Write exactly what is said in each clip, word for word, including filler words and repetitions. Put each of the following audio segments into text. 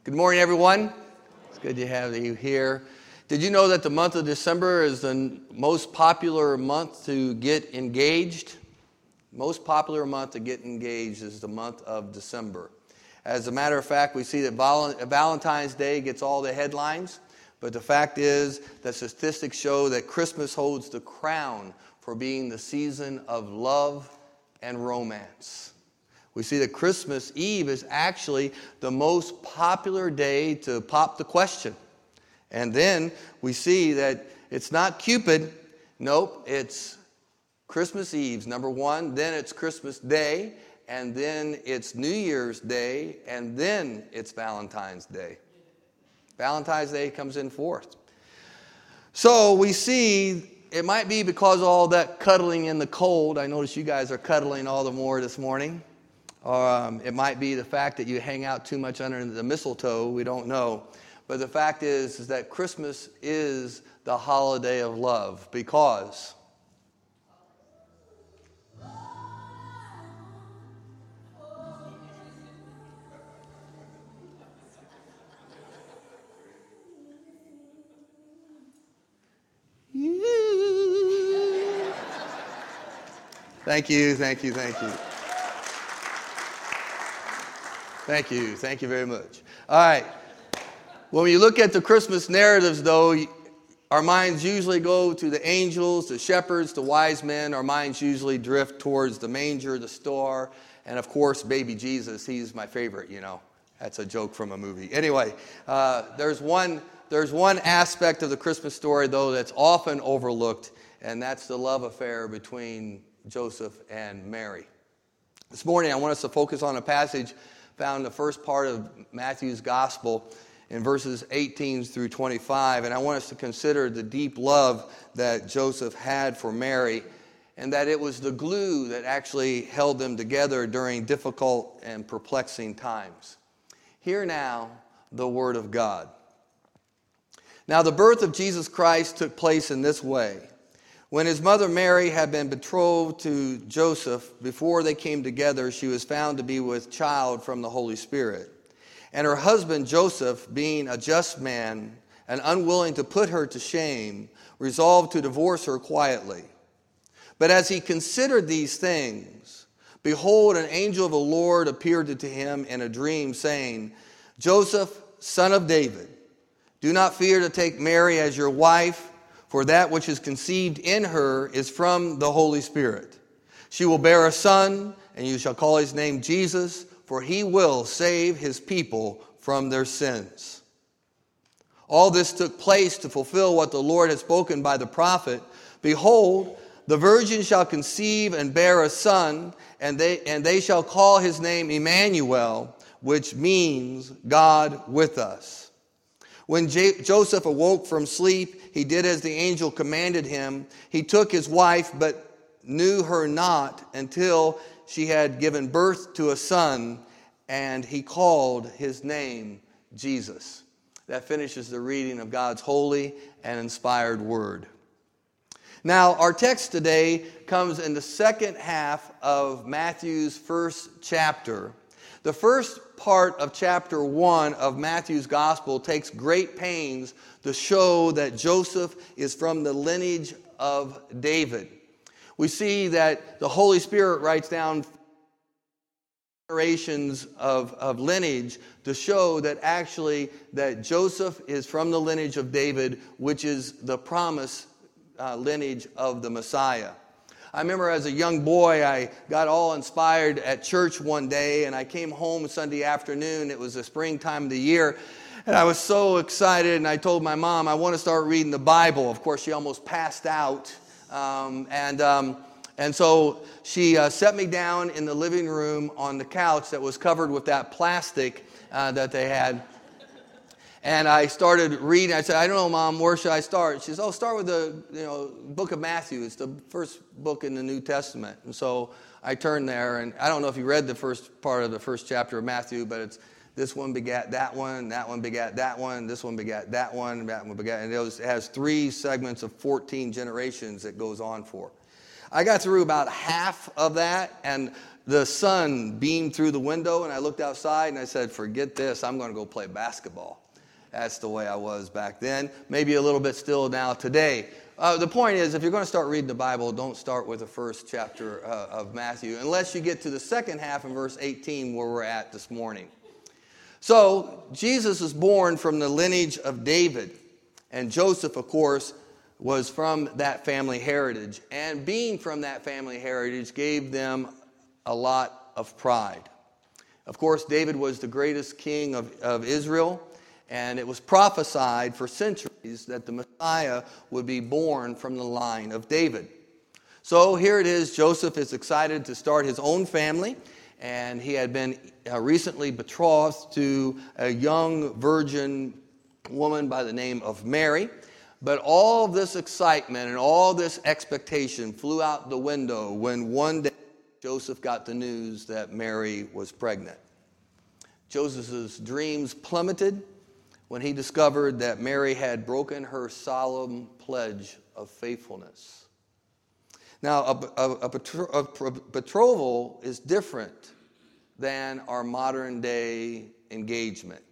Good morning, everyone. It's good to have you here. Did you know that the month of December is the most popular month to get engaged? Most popular month to get engaged is the month of December. As a matter of fact, we see that Valentine's Day gets all the headlines, but the fact is that statistics show that Christmas holds the crown for being the season of love and romance. We see that Christmas Eve is actually the most popular day to pop the question. And then we see that it's not Cupid. Nope, it's Christmas Eve's number one. Then it's Christmas Day. And then it's New Year's Day. And then it's Valentine's Day. Valentine's Day comes in fourth. So we see it might be because of all that cuddling in the cold. I notice you guys are cuddling all the more this morning. Or um, it might be the fact that you hang out too much under the mistletoe. We don't know. But the fact is, is that Christmas is the holiday of love because you. Thank you, thank you, thank you. Thank you. Thank you very much. All right. When we look at the Christmas narratives, though, our minds usually go to the angels, the shepherds, the wise men. Our minds usually drift towards the manger, the star, and, of course, baby Jesus. He's my favorite, you know. That's a joke from a movie. Anyway, uh, there's one there's one aspect of the Christmas story, though, that's often overlooked, and that's the love affair between Joseph and Mary. This morning, I want us to focus on a passage found in the first part of Matthew's Gospel in verses eighteen through twenty-five. And I want us to consider the deep love that Joseph had for Mary and that it was the glue that actually held them together during difficult and perplexing times. Hear now the word of God. Now the birth of Jesus Christ took place in this way. When his mother Mary had been betrothed to Joseph, before they came together, she was found to be with child from the Holy Spirit. And her husband Joseph, being a just man and unwilling to put her to shame, resolved to divorce her quietly. But as he considered these things, behold, an angel of the Lord appeared to him in a dream, saying, Joseph, son of David, do not fear to take Mary as your wife, for that which is conceived in her is from the Holy Spirit. She will bear a son, and you shall call his name Jesus, for he will save his people from their sins. All this took place to fulfill what the Lord had spoken by the prophet. Behold, the virgin shall conceive and bear a son, and they, and they shall call his name Emmanuel, which means God with us. When J- Joseph awoke from sleep, he did as the angel commanded him. He took his wife, but knew her not until she had given birth to a son, and he called his name Jesus. That finishes the reading of God's holy and inspired word. Now, our text today comes in the second half of Matthew's first chapter. The first part of chapter one of Matthew's gospel takes great pains to show that Joseph is from the lineage of David. We see that the Holy Spirit writes down generations of, of lineage to show that actually that Joseph is from the lineage of David, which is the promised uh, lineage of the Messiah. I remember as a young boy, I got all inspired at church one day, and I came home Sunday afternoon. It was the springtime of the year, and I was so excited, and I told my mom, I want to start reading the Bible. Of course, she almost passed out, um, and um, and so she uh, set me down in the living room on the couch that was covered with that plastic uh, that they had. And I started reading. I said, I don't know, Mom, where should I start? She says, oh, start with the you know book of Matthew. It's the first book in the New Testament. And so I turned there, and I don't know if you read the first part of the first chapter of Matthew, but it's this one begat that one, that one begat that one, this one begat that one, that one begat. And it, was, it has three segments of fourteen generations it goes on for. I got through about half of that, and the sun beamed through the window, and I looked outside and I said, forget this, I'm going to go play basketball. That's the way I was back then. Maybe a little bit still now today. Uh, the point is, if you're going to start reading the Bible, don't start with the first chapter uh, of Matthew, unless you get to the second half in verse eighteen, where we're at this morning. So, Jesus is born from the lineage of David, and Joseph, of course, was from that family heritage. And being from that family heritage gave them a lot of pride. Of course, David was the greatest king of, of Israel, and it was prophesied for centuries that the Messiah would be born from the line of David. So here it is, Joseph is excited to start his own family, and he had been uh, recently betrothed to a young virgin woman by the name of Mary. But all this excitement and all this expectation flew out the window when one day Joseph got the news that Mary was pregnant. Joseph's dreams plummeted when he discovered that Mary had broken her solemn pledge of faithfulness. Now, a, a, a, betro- a betrothal is different than our modern day engagement.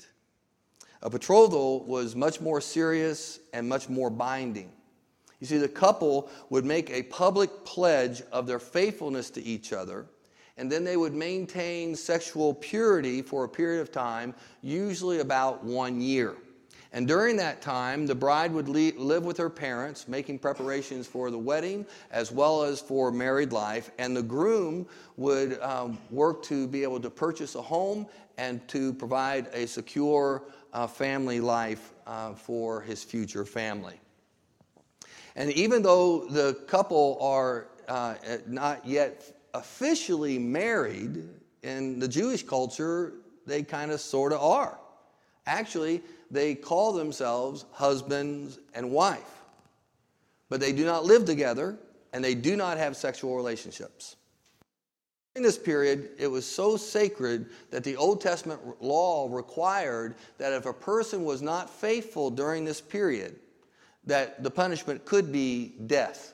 A betrothal was much more serious and much more binding. You see, the couple would make a public pledge of their faithfulness to each other, and then they would maintain sexual purity for a period of time, usually about one year. And during that time, the bride would live with her parents, making preparations for the wedding as well as for married life. And the groom would um, work to be able to purchase a home and to provide a secure uh, family life uh, for his future family. And even though the couple are uh, not yet officially married, in the Jewish culture, they kind of sort of are. Actually, they call themselves husbands and wife, but they do not live together and they do not have sexual relationships. In this period, it was so sacred that the Old Testament law required that if a person was not faithful during this period, that the punishment could be death.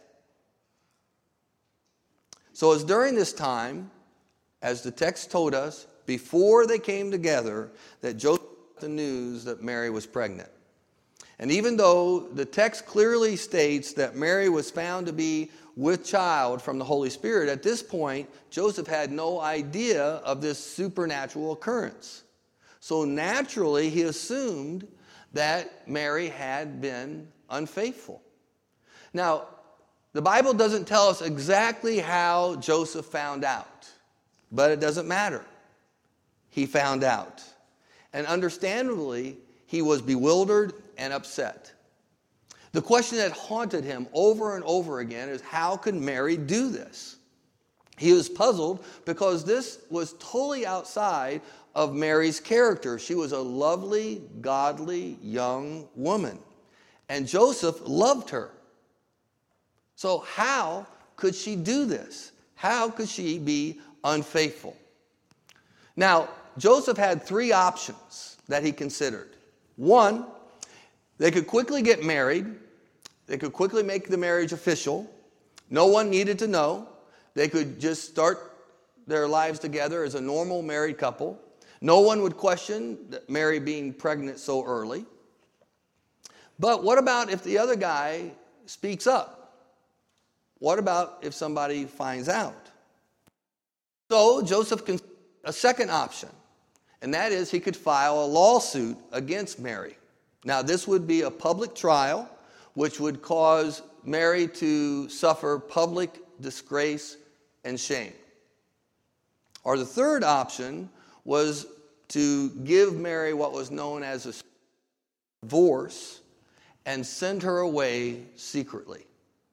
So it's during this time, as the text told us, before they came together, that Joseph the news that Mary was pregnant. And even though the text clearly states that Mary was found to be with child from the Holy Spirit, at this point, Joseph had no idea of this supernatural occurrence. So naturally, he assumed that Mary had been unfaithful. Now, the Bible doesn't tell us exactly how Joseph found out, but it doesn't matter. He found out. And understandably, he was bewildered and upset. The question that haunted him over and over again is, how could Mary do this? He was puzzled because this was totally outside of Mary's character. She was a lovely, godly young woman, and Joseph loved her. So how could she do this? How could she be unfaithful? Now, Joseph had three options that he considered. One, they could quickly get married. They could quickly make the marriage official. No one needed to know. They could just start their lives together as a normal married couple. No one would question Mary being pregnant so early. But what about if the other guy speaks up? What about if somebody finds out? So Joseph considered a second option. And that is, he could file a lawsuit against Mary. Now, this would be a public trial, which would cause Mary to suffer public disgrace and shame. Or the third option was to give Mary what was known as a divorce and send her away secretly.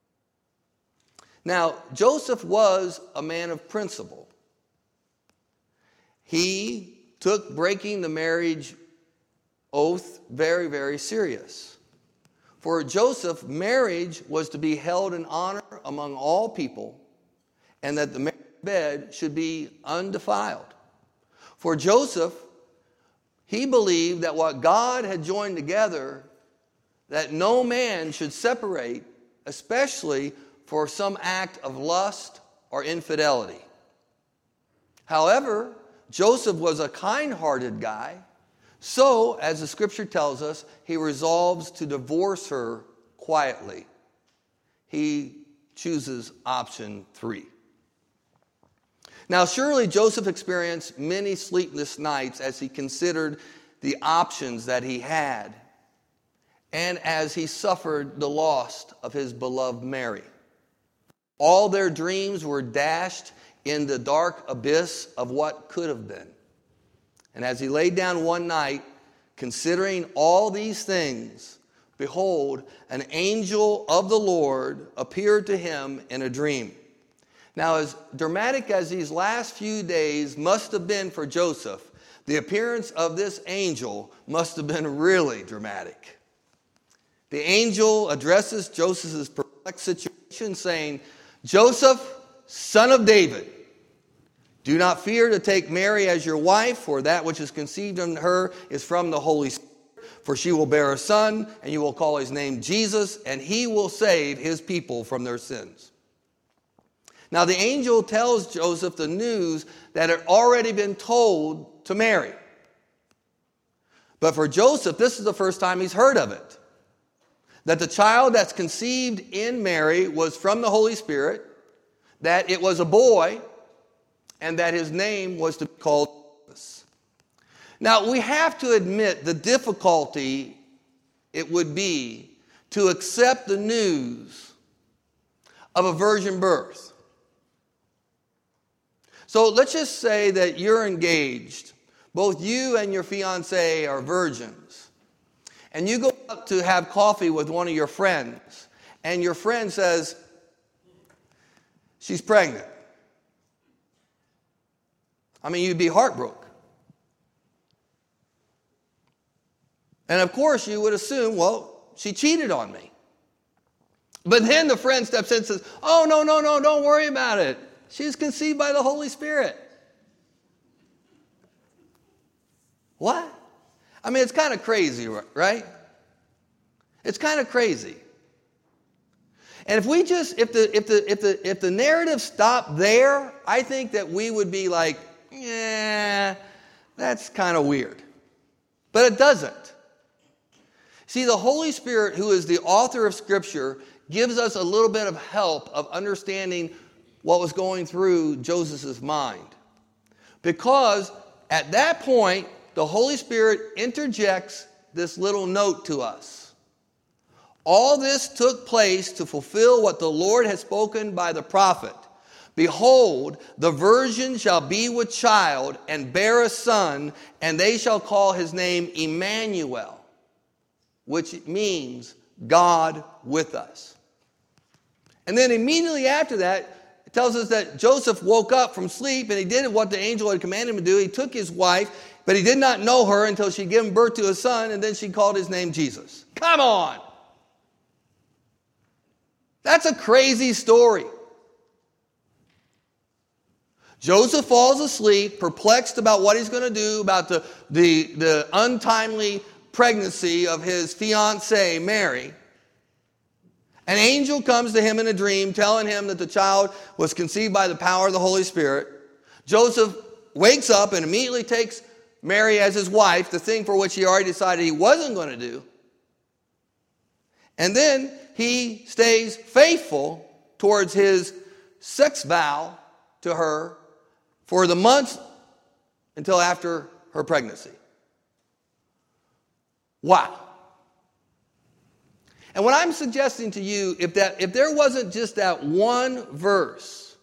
Now, Joseph was a man of principle. He took breaking the marriage oath very, very serious. For Joseph, marriage was to be held in honor among all people, and that the marriage bed should be undefiled. For Joseph, he believed that what God had joined together, that no man should separate, especially for some act of lust or infidelity. However, Joseph was a kind-hearted guy, so, as the scripture tells us, he resolves to divorce her quietly. He chooses option three. Now, surely Joseph experienced many sleepless nights as he considered the options that he had, and as he suffered the loss of his beloved Mary. All their dreams were dashed in the dark abyss of what could have been. And as he laid down one night, considering all these things, behold, an angel of the Lord appeared to him in a dream. Now, as dramatic as these last few days must have been for Joseph, the appearance of this angel must have been really dramatic. The angel addresses Joseph's perplexed situation, saying, "Joseph, son of David, do not fear to take Mary as your wife, for that which is conceived in her is from the Holy Spirit. For she will bear a son, and you will call his name Jesus, and he will save his people from their sins." Now the angel tells Joseph the news that had already been told to Mary. But for Joseph, this is the first time he's heard of it. That the child that's conceived in Mary was from the Holy Spirit, that it was a boy, and that his name was to be called Jesus. Now, we have to admit the difficulty it would be to accept the news of a virgin birth. So let's just say that you're engaged. Both you and your fiancé are virgins. And you go out to have coffee with one of your friends, and your friend says, she's pregnant. I mean, you'd be heartbroken. And of course, you would assume, well, she cheated on me. But then the friend steps in and says, oh, no, no, no, don't worry about it. She's conceived by the Holy Spirit. What? I mean, it's kind of crazy, right? It's kind of crazy. And if we just, if the, if the, if the, if the narrative stopped there, I think that we would be like, yeah, that's kind of weird. But it doesn't. See, the Holy Spirit, who is the author of Scripture, gives us a little bit of help of understanding what was going through Joseph's mind. Because at that point, the Holy Spirit interjects this little note to us. All this took place to fulfill what the Lord had spoken by the prophet. Behold, the virgin shall be with child and bear a son, and they shall call his name Emmanuel, which means God with us. And then immediately after that, it tells us that Joseph woke up from sleep and he did what the angel had commanded him to do. He took his wife, but he did not know her until she gave birth to a son, and then she called his name Jesus. Come on! That's a crazy story. Joseph falls asleep, perplexed about what he's going to do about the, the, the untimely pregnancy of his fiancée, Mary. An angel comes to him in a dream, telling him that the child was conceived by the power of the Holy Spirit. Joseph wakes up and immediately takes Mary as his wife, the thing for which he already decided he wasn't going to do. And then he stays faithful towards his sex vow to her for the months until after her pregnancy. Wow. And what I'm suggesting to you, if that if there wasn't just that one verse,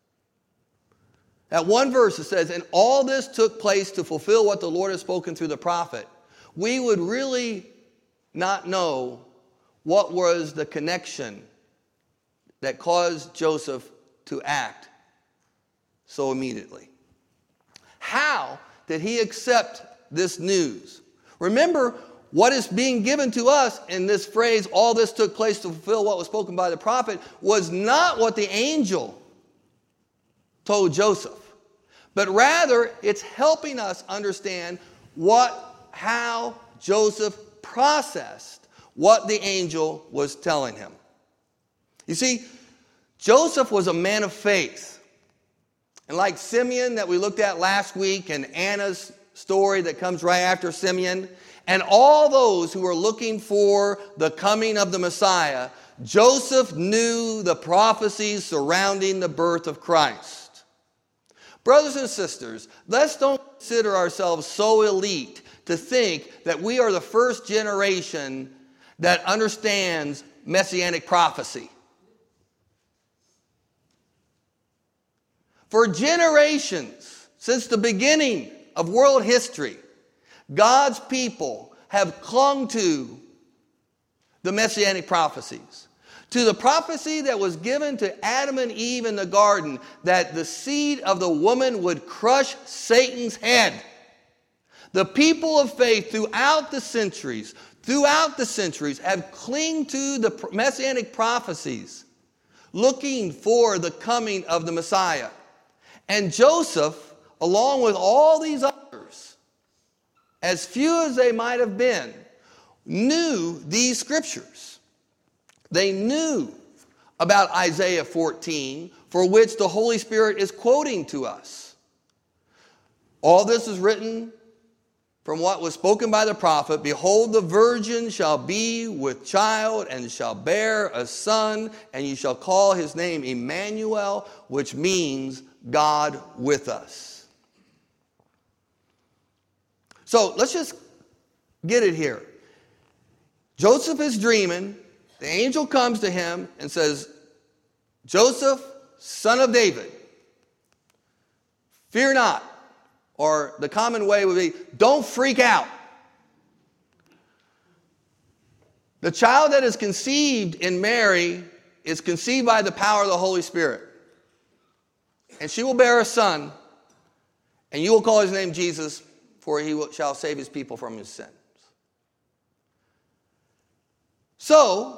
that one verse that says, and all this took place to fulfill what the Lord has spoken through the prophet, we would really not know what was the connection that caused Joseph to act so immediately. How did he accept this news? Remember, what is being given to us in this phrase, all this took place to fulfill what was spoken by the prophet, was not what the angel told Joseph. But rather, it's helping us understand what, how Joseph processed what the angel was telling him. You see, Joseph was a man of faith. And like Simeon that we looked at last week, and Anna's story that comes right after Simeon, and all those who were looking for the coming of the Messiah, Joseph knew the prophecies surrounding the birth of Christ. Brothers and sisters, let's don't consider ourselves so elite to think that we are the first generation that understands messianic prophecy. For generations, since the beginning of world history, God's people have clung to the messianic prophecies. To the prophecy that was given to Adam and Eve in the garden, that the seed of the woman would crush Satan's head. The people of faith throughout the centuries, throughout the centuries, have clung to the messianic prophecies, looking for the coming of the Messiah. And Joseph, along with all these others, as few as they might have been, knew these scriptures. They knew about Isaiah fourteen, for which the Holy Spirit is quoting to us. All this is written from what was spoken by the prophet. Behold, the virgin shall be with child and shall bear a son, and you shall call his name Emmanuel, which means God with us. So let's just get it here. Joseph is dreaming. The angel comes to him and says, Joseph, son of David, fear not. Or the common way would be, don't freak out. The child that is conceived in Mary is conceived by the power of the Holy Spirit. And she will bear a son, and you will call his name Jesus, for he will, shall save his people from his sins. So,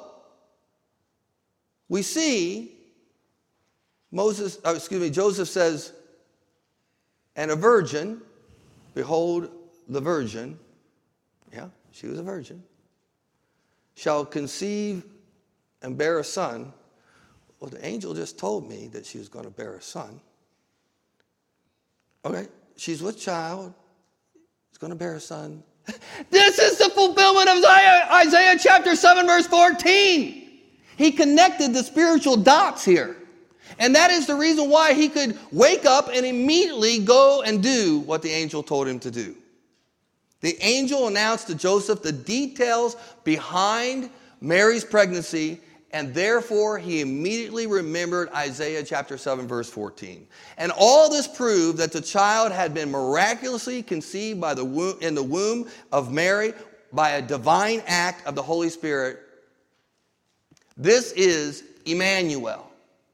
we see Moses, oh, excuse me, Joseph says, and a virgin, behold, the virgin, yeah, she was a virgin, shall conceive and bear a son. Well, the angel just told me that she was going to bear a son. Okay, she's with child, she's going to bear a son. This is the fulfillment of Isaiah, Isaiah chapter seven, verse fourteen. He connected the spiritual dots here. And that is the reason why he could wake up and immediately go and do what the angel told him to do. The angel announced to Joseph the details behind Mary's pregnancy, and therefore he immediately remembered Isaiah chapter seven, verse fourteen. And all this proved that the child had been miraculously conceived by the womb, in the womb of Mary by a divine act of the Holy Spirit. This is Emmanuel,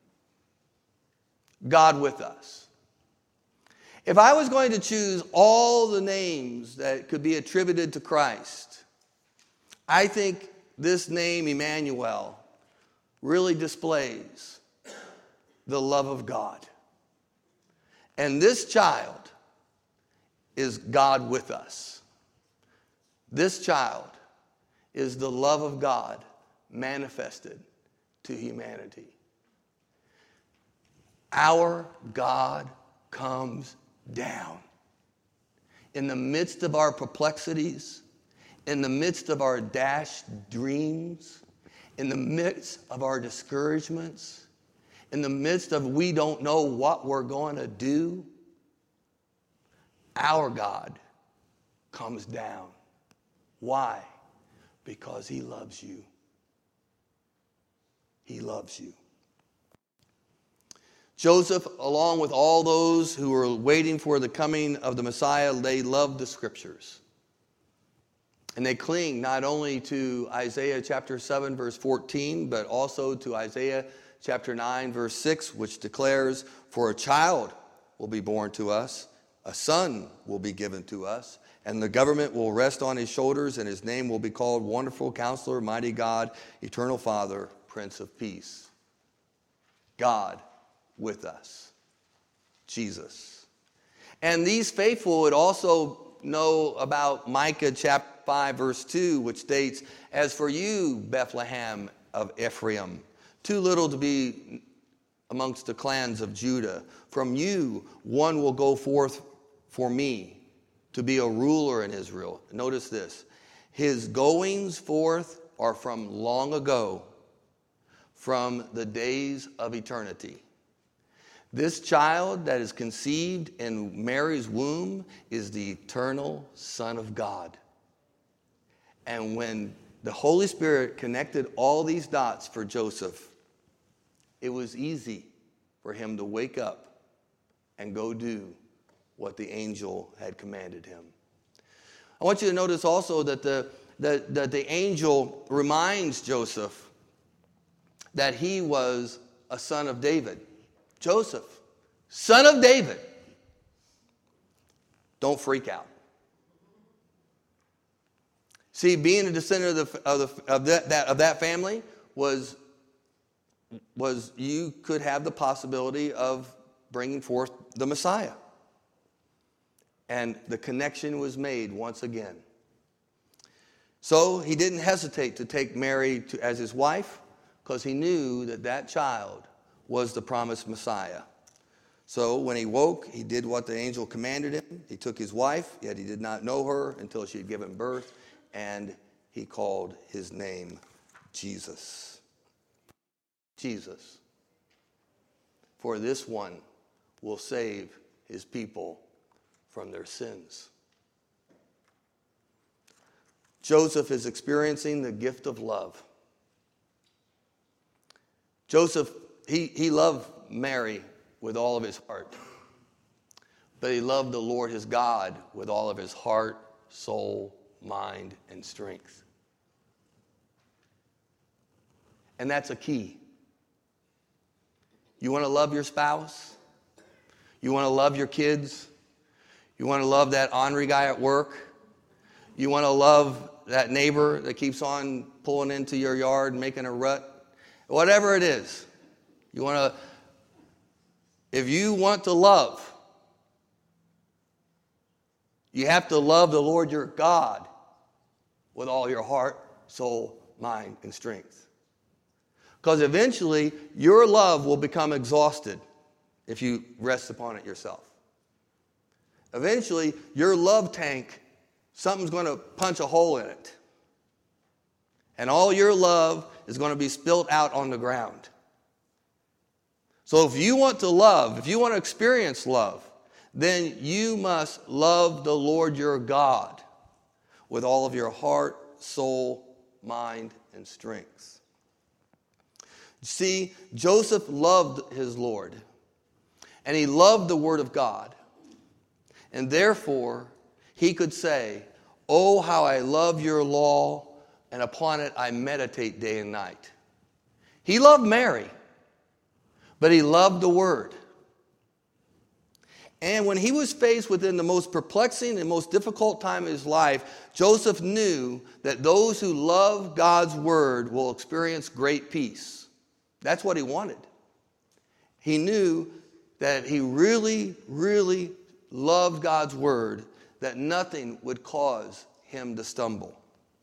God with us. If I was going to choose all the names that could be attributed to Christ, I think this name, Emmanuel, really displays the love of God. And this child is God with us. This child is the love of God manifested to humanity. Our God comes down. In the midst of our perplexities, in the midst of our dashed dreams, in the midst of our discouragements, in the midst of we don't know what we're going to do, our God comes down. Why? Because he loves you. He loves you. Joseph, along with all those who were waiting for the coming of the Messiah, they loved the scriptures. And they cling not only to Isaiah chapter seven, verse fourteen, but also to Isaiah chapter nine, verse six, which declares, "For a child will be born to us, a son will be given to us, and the government will rest on his shoulders, and his name will be called Wonderful Counselor, Mighty God, Eternal Father, Prince of Peace." God with us. Jesus. And these faithful would also know about Micah chapter five, verse two, which states, "As for you, Bethlehem of Ephraim, too little to be amongst the clans of Judah. From you, one will go forth for me to be a ruler in Israel. Notice this. His goings forth are from long ago, from the days of eternity. This child that is conceived in Mary's womb is the eternal Son of God. And when the Holy Spirit connected all these dots for Joseph, it was easy for him to wake up and go do what the angel had commanded him. I want you to notice also that the, that, that the angel reminds Joseph that he was a son of David. Joseph, son of David. Don't freak out. See, being a descendant of, the, of, the, of, that, that, of that family was, was you could have the possibility of bringing forth the Messiah. And the connection was made once again. So he didn't hesitate to take Mary to, as his wife, because he knew that that child was the promised Messiah. So when he woke, he did what the angel commanded him. He took his wife, yet he did not know her until she had given birth, and he called his name Jesus. Jesus. For this one will save his people from their sins. Joseph is experiencing the gift of love. Joseph, he, he loved Mary with all of his heart. But he loved the Lord his God with all of his heart, soul, mind, and strength. And that's a key. You want to love your spouse? You want to love your kids? You want to love that ornery guy at work? You want to love that neighbor that keeps on pulling into your yard and making a rut? Whatever it is. You want to, if you want to love, you have to love the Lord your God with all your heart, soul, mind, and strength. Because eventually, your love will become exhausted if you rest upon it yourself. Eventually, your love tank, something's going to punch a hole in it. And all your love is going to be spilt out on the ground. So if you want to love, if you want to experience love, then you must love the Lord your God with all of your heart, soul, mind, and strength. See, Joseph loved his Lord, and he loved the Word of God. And therefore, he could say, "Oh, how I love your law, and upon it I meditate day and night." He loved Mary, but he loved the Word. And when he was faced within the most perplexing and most difficult time of his life, Joseph knew that those who love God's Word will experience great peace. That's what he wanted. He knew that he really, really loved God's Word, that nothing would cause him to stumble.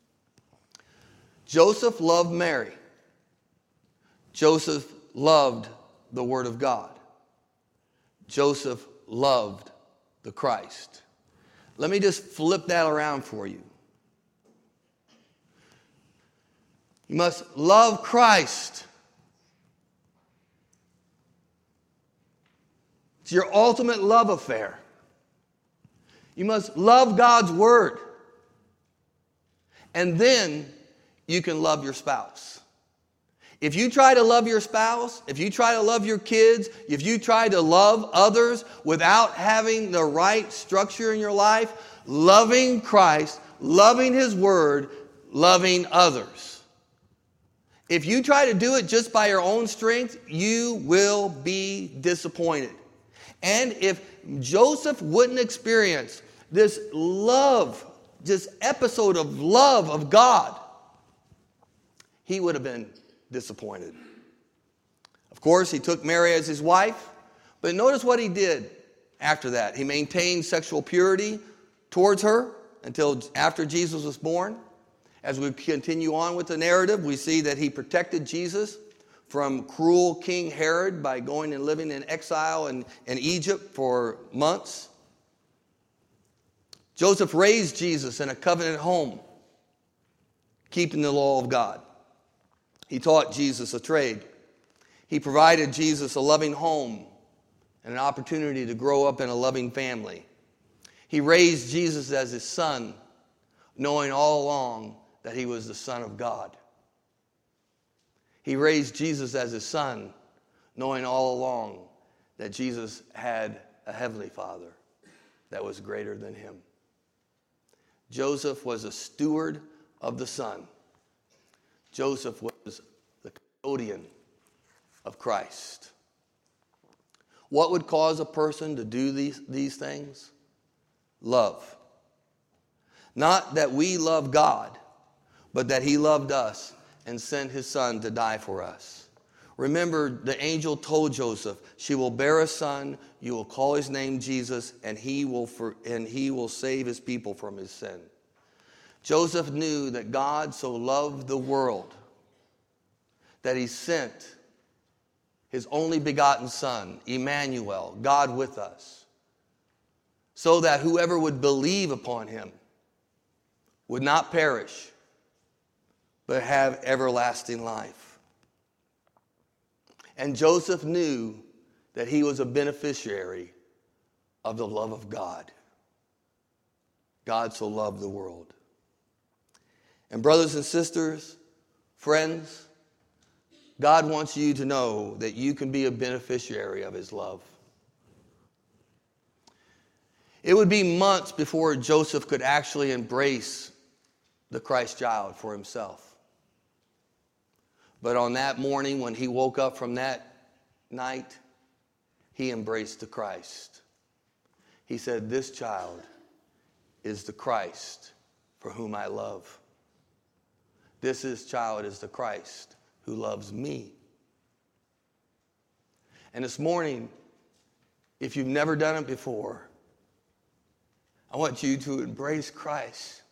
Joseph loved Mary. Joseph loved the Word of God. Joseph loved the Christ. Let me just flip that around for you. You must love Christ. It's your ultimate love affair. You must love God's Word. And then you can love your spouse. If you try to love your spouse, if you try to love your kids, if you try to love others without having the right structure in your life, loving Christ, loving His Word, loving others. If you try to do it just by your own strength, you will be disappointed. And if Joseph wouldn't experience this love, this episode of love of God, he would have been disappointed. Of course, he took Mary as his wife, but notice what he did after that. He maintained sexual purity towards her until after Jesus was born. As we continue on with the narrative, we see that he protected Jesus from cruel King Herod by going and living in exile in, in Egypt for months. Joseph raised Jesus in a covenant home, keeping the law of God. He taught Jesus a trade. He provided Jesus a loving home and an opportunity to grow up in a loving family. He raised Jesus as his son, knowing all along that he was the Son of God. He raised Jesus as his son, knowing all along that Jesus had a heavenly Father that was greater than him. Joseph was a steward of the Son. Joseph was the custodian of Christ. What would cause a person to do these, these things? Love. Not that we love God, but that he loved us and sent his son to die for us. Remember, the angel told Joseph, she will bear a son, you will call his name Jesus, and he will for, and he will save his people from his sin. Joseph knew that God so loved the world that he sent his only begotten son, Emmanuel, God with us, so that whoever would believe upon him would not perish, but have everlasting life. And Joseph knew that he was a beneficiary of the love of God. God so loved the world. And brothers and sisters, friends, God wants you to know that you can be a beneficiary of his love. It would be months before Joseph could actually embrace the Christ child for himself. But on that morning when he woke up from that night, he embraced the Christ. He said, this child is the Christ for whom I love. This is child is the Christ who loves me. And this morning, if you've never done it before, I want you to embrace Christ.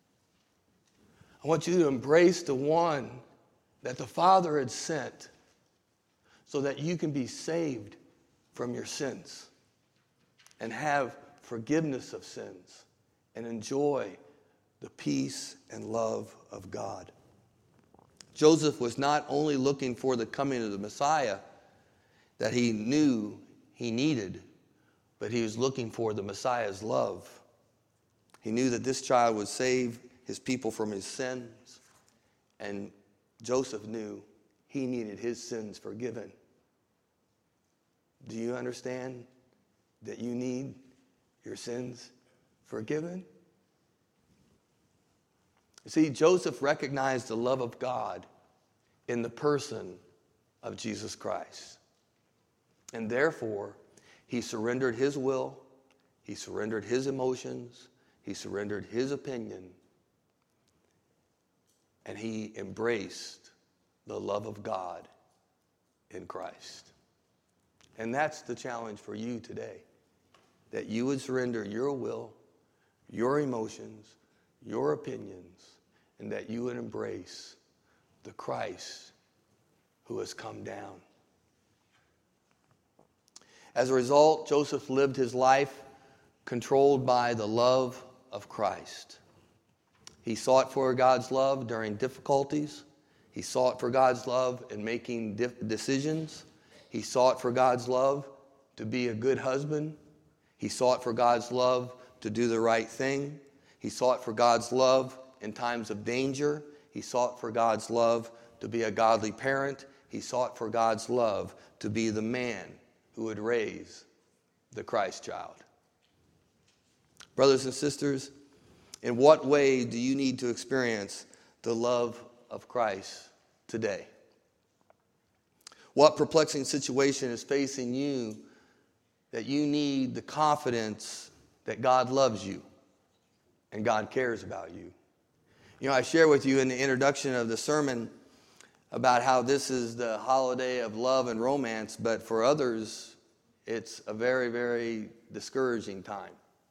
I want you to embrace the one that the Father had sent so that you can be saved from your sins and have forgiveness of sins and enjoy the peace and love of God. Joseph was not only looking for the coming of the Messiah that he knew he needed, but he was looking for the Messiah's love. He knew that this child would save his people from his sins, and Joseph knew he needed his sins forgiven. Do you understand that you need your sins forgiven? You see, Joseph recognized the love of God in the person of Jesus Christ. And therefore, he surrendered his will, he surrendered his emotions, he surrendered his opinion, and he embraced the love of God in Christ. And that's the challenge for you today, that you would surrender your will, your emotions, your opinions, and that you would embrace the Christ who has come down. As a result, Joseph lived his life controlled by the love of Christ. He sought for God's love during difficulties. He sought for God's love in making decisions. He sought for God's love to be a good husband. He sought for God's love to do the right thing. He sought for God's love in times of danger. He sought for God's love to be a godly parent. He sought for God's love to be the man who would raise the Christ child. Brothers and sisters, in what way do you need to experience the love of Christ today? What perplexing situation is facing you that you need the confidence that God loves you and God cares about you? You know, I share with you in the introduction of the sermon about how this is the holiday of love and romance, but for others, it's a very, very discouraging time.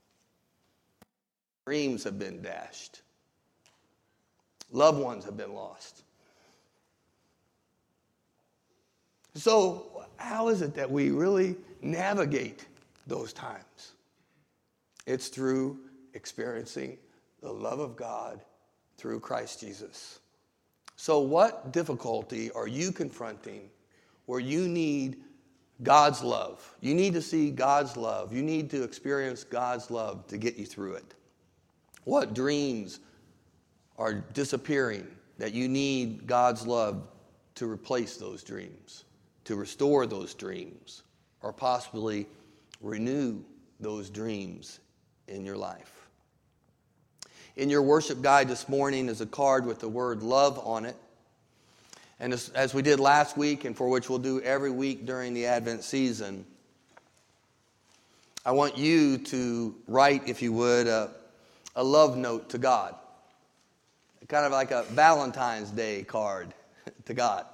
Dreams have been dashed. Loved ones have been lost. So how is it that we really navigate those times? It's through experiencing the love of God through Christ Jesus. So what difficulty are you confronting where you need God's love? You need to see God's love. You need to experience God's love to get you through it. What dreams are disappearing that you need God's love to replace those dreams, to restore those dreams, or possibly renew those dreams in your life? In your worship guide this morning is a card with the word love on it. And as, as we did last week, and for which we'll do every week during the Advent season, I want you to write, if you would, a, a love note to God. Kind of like a Valentine's Day card to God.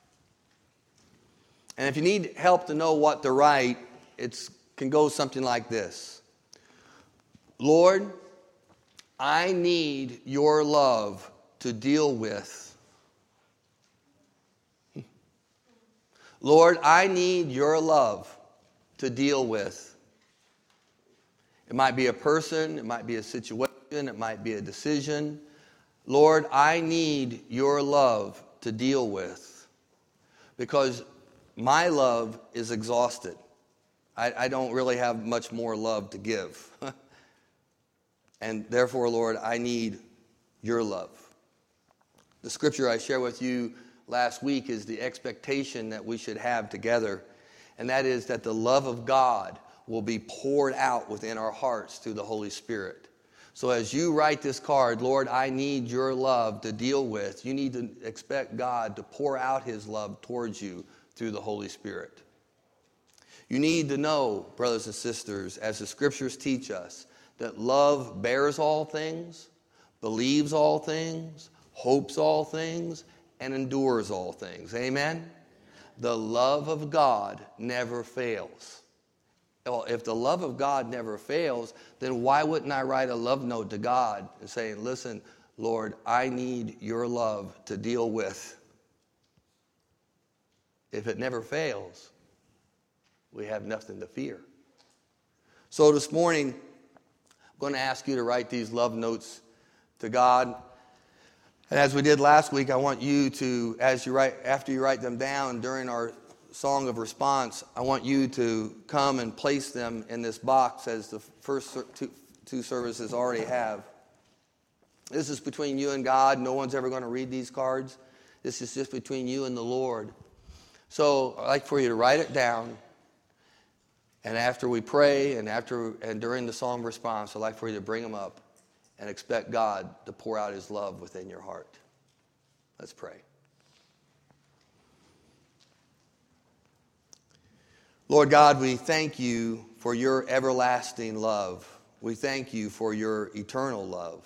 And if you need help to know what to write, it can go something like this. Lord, I need your love to deal with. Lord, I need your love to deal with. It might be a person, it might be a situation, it might be a decision. Lord, I need your love to deal with, because my love is exhausted. I, I don't really have much more love to give. And therefore, Lord, I need your love. The scripture I shared with you last week is the expectation that we should have together, and that is that the love of God will be poured out within our hearts through the Holy Spirit. So as you write this card, Lord, I need your love to deal with, you need to expect God to pour out his love towards you through the Holy Spirit. You need to know, brothers and sisters, as the scriptures teach us, that love bears all things, believes all things, hopes all things, and endures all things. Amen? The love of God never fails. Well, if the love of God never fails, then why wouldn't I write a love note to God and say, listen, Lord, I need your love to deal with. If it never fails, we have nothing to fear. So this morning, I'm going to ask you to write these love notes to God. And as we did last week, I want you to, as you write, after you write them down during our song of response, I want you to come and place them in this box as the first two, two services already have. This is between you and God. No one's ever going to read these cards. This is just between you and the Lord. So I'd like for you to write it down. And after we pray and after and during the song of response, I'd like for you to bring them up and expect God to pour out his love within your heart. Let's pray. Lord God, we thank you for your everlasting love. We thank you for your eternal love.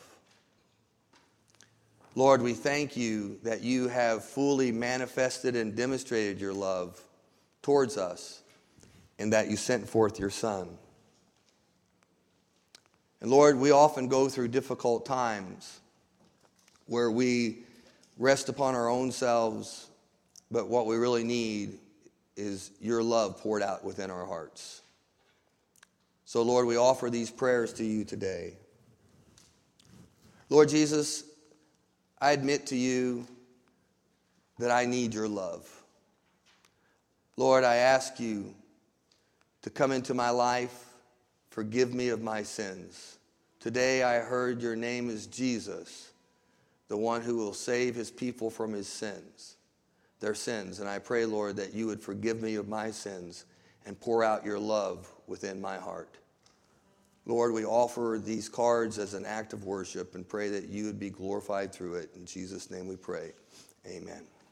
Lord, we thank you that you have fully manifested and demonstrated your love towards us, and that you sent forth your Son. And Lord, we often go through difficult times where we rest upon our own selves, but what we really need is your love poured out within our hearts. So Lord, we offer these prayers to you today. Lord Jesus, I admit to you that I need your love. Lord, I ask you to come into my life, forgive me of my sins. Today I heard your name is Jesus, the one who will save his people from his sins, their sins. And I pray, Lord, that you would forgive me of my sins and pour out your love within my heart. Lord, we offer these cards as an act of worship and pray that you would be glorified through it. In Jesus' name we pray. Amen.